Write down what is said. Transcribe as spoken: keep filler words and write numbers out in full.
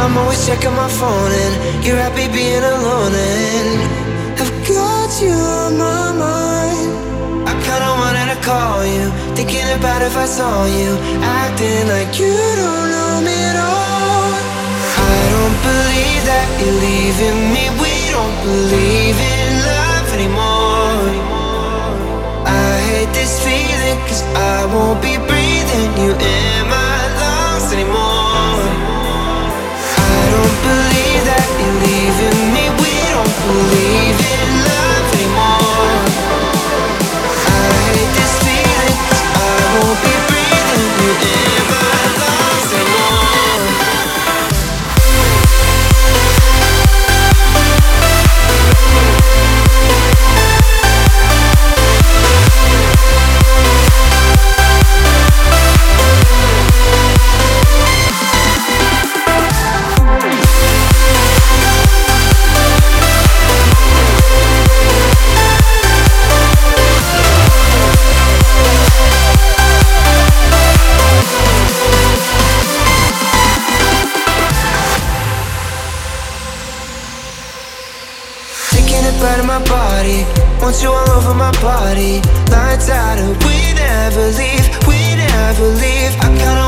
I'm always checking my phone and you're happy being alone, and I've got you on my mind. I kinda wanted to call you, thinking about if I saw you, acting like you don't know me at all. I don't believe that you're leaving me. We don't believe in love anymore. I hate this feeling, cause I won't be breathing you in my lungs anymore. I don't believe that you're leaving me. We don't believe in love anymore. I hate this feeling, cause I won't be breathing you in my lungs anymore. Out of my body, want you all over my body. Lights out and we never leave, we never leave. I kinda